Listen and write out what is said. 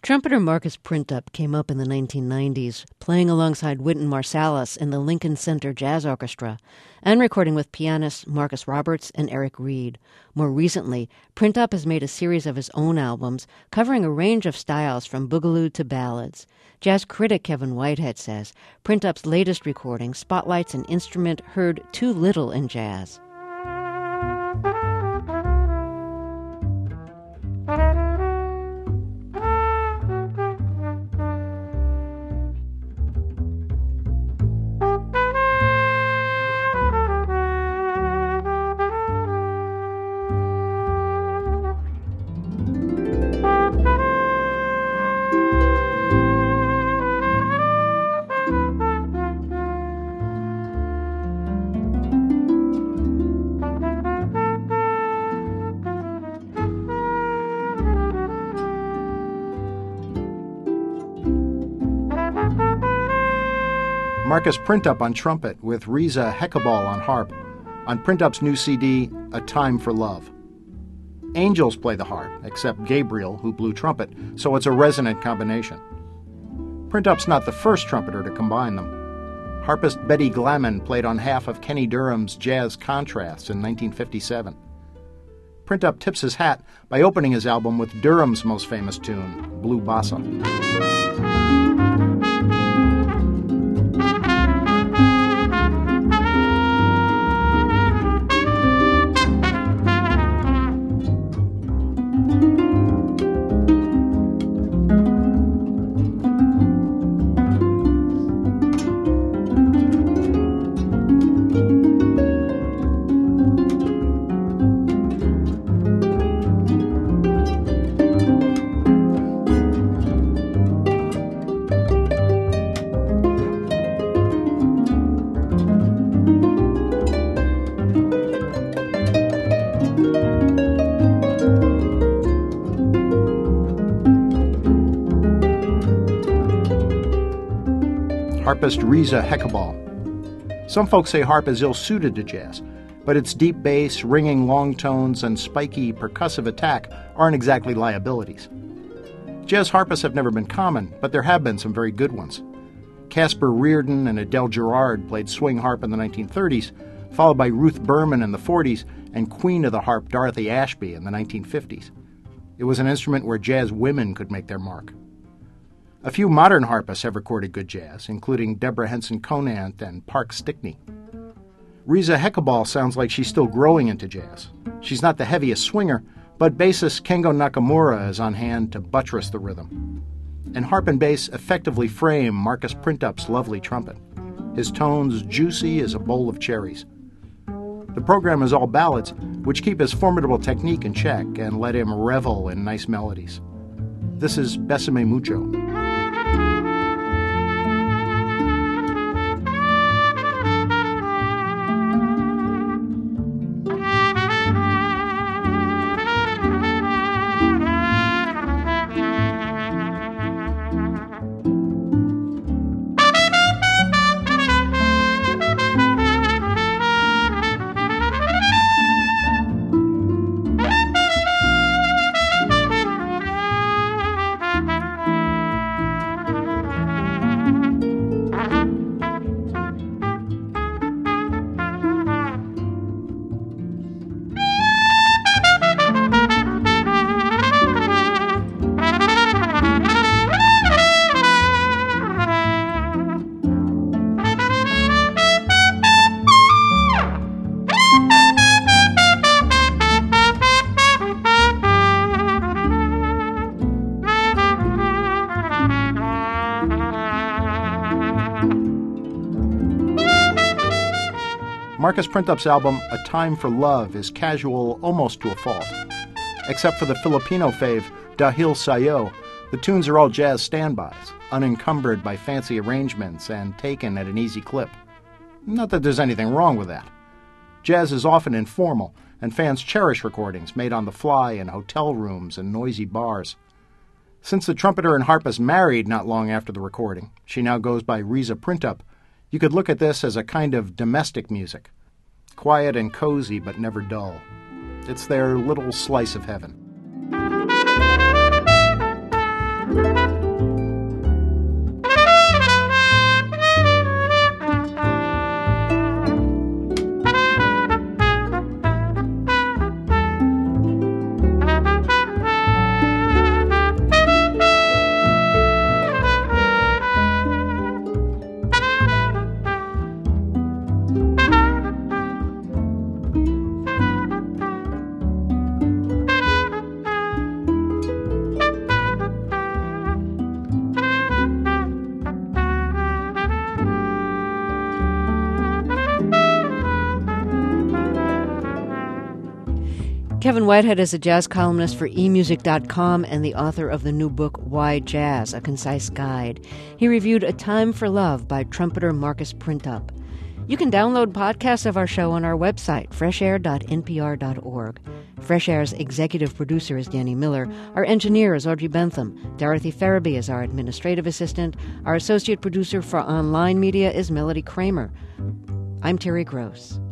Trumpeter Marcus Printup came up in the 1990s, playing alongside Wynton Marsalis in the Lincoln Center Jazz Orchestra, and recording with pianists Marcus Roberts and Eric Reed. More recently, Printup has made a series of his own albums, covering a range of styles from boogaloo to ballads. Jazz critic Kevin Whitehead says Printup's latest recording spotlights an instrument heard too little in jazz. Marcus Printup on trumpet with Reza Hekabal on harp on Printup's new CD, A Time for Love. Angels play the harp, except Gabriel, who blew trumpet, so it's a resonant combination. Printup's not the first trumpeter to combine them. Harpist Betty Glaman played on half of Kenny Durham's Jazz Contrasts in 1957. Printup tips his hat by opening his album with Durham's most famous tune, Blue Bossa. Harpist Reza Hekabal. Some folks say harp is ill-suited to jazz, but its deep bass, ringing long tones, and spiky percussive attack aren't exactly liabilities. Jazz harpists have never been common, but there have been some very good ones. Casper Reardon and Adele Gerard played swing harp in the 1930s, followed by Ruth Berman in the 40s and queen of the harp Dorothy Ashby in the 1950s. It was an instrument where jazz women could make their mark. A few modern harpists have recorded good jazz, including Deborah Henson Conant and Park Stickney. Reza Hekabal sounds like she's still growing into jazz. She's not the heaviest swinger, but bassist Kengo Nakamura is on hand to buttress the rhythm. And harp and bass effectively frame Marcus Printup's lovely trumpet. His tones juicy as a bowl of cherries. The program is all ballads, which keep his formidable technique in check and let him revel in nice melodies. This is Besame Mucho. Marcus Printup's album, A Time for Love, is casual almost to a fault. Except for the Filipino fave, Dahil Sayo, the tunes are all jazz standbys, unencumbered by fancy arrangements and taken at an easy clip. Not that there's anything wrong with that. Jazz is often informal, and fans cherish recordings made on the fly in hotel rooms and noisy bars. Since the trumpeter and harpist married not long after the recording, she now goes by Reza Printup, you could look at this as a kind of domestic music. Quiet and cozy, but never dull. It's their little slice of heaven. Kevin Whitehead is a jazz columnist for emusic.com and the author of the new book, Why Jazz? A Concise Guide. He reviewed A Time for Love by trumpeter Marcus Printup. You can download podcasts of our show on our website, freshair.npr.org. Fresh Air's executive producer is Danny Miller. Our engineer is Audrey Bentham. Dorothy Farabee is our administrative assistant. Our associate producer for online media is Melody Kramer. I'm Terry Gross.